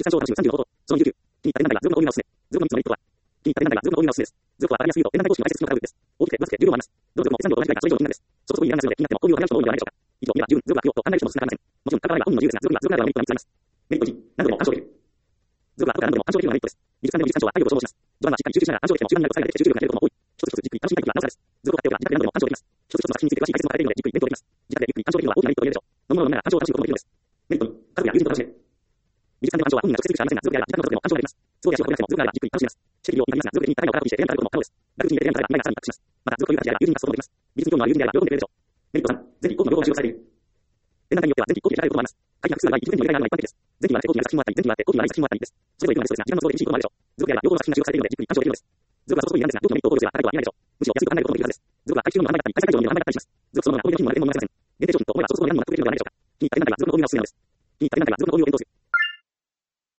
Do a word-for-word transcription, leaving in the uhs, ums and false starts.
さん章さんじゅうのこと。そのにじゅうきゅう。気に入った連弾が図録の折り直しです。図録のみつのメリットは、気に入った連弾が図録の折り直しです。図録はわかりやすいと、連弾で講師の解説の価格です。大きくて、分けて、重量もあります。どの図録もさんじょうと同じくらいか、それ以上の金額です。そこそこに連弾が必要で、気になっても、こういうお金の人も多いのではないでしょうか。以上、には十分、図録が悪用と考える人も少なくありません。もちろん、価格は本人の自由ですが、図録には図録ならではのメリットがみっつあります。メリットいち、何度でも干渉できる。図録は後から何度でも干渉できるのがメリットです。技術間でも技術干渉は体力を消耗します。序盤はしっかり集中しながら干渉できても終盤になると疲れが出て集中力が切れることも多い。一つ一つじっくり干渉しないときはなおさらです。図録を買っておけば短く何度でも干渉できます。一つ一つの作品について詳しい解説もされているので、じっくり勉強できます。自宅でゆっくり干渉できるのは大きなメリットと言えるでしょう。飲み物を飲みながら干渉を楽しむこともできるのです。メリットに、家族や友人と楽しめる。美術館での干渉は本人が直接できてありませんが、図録であれば時間のことでも干渉ができます。都合で足を運ばなくても図録であればじっくり干渉できます。知識量を見たりますが、図録で気に入った高を確認して、連弾を確認することも可能です。楽に入れて連弾がさらにアップします。また、図録という形であれば友人に貸すこともできます。美術に興味のある友人であれば喜んでくれるでしょう。メリットさん、全機一個機の両方が使用されている。連弾によっては全機一個機で得られることもあります。回避画数が多い、一部にも入れ替えがあるのが一般的です。全機は成功機にある作品もあったり、全機は成功機に悪い作品もあったりです。それぞれいくのがベストですが、時間の都合で厳しいこともあるでしょう。図録であれば両方の作品が使用されているので、じっくり干渉できるのです。図録はそこそこになんですが、両機のメリットを考慮すれば高いとは言えないでしょう。むしろ安いと考えることもできるはずです。図録は回収のも販売だったり、回収会場の販売だったりします。図録そのものが購入の金も誰でも問いません。限定商品と思えばそこそこに何も納得できるのではないでしょうか。気に入った連弾が図録の購入をお勧めなのです。気に入った連弾が図録の購入を検討する。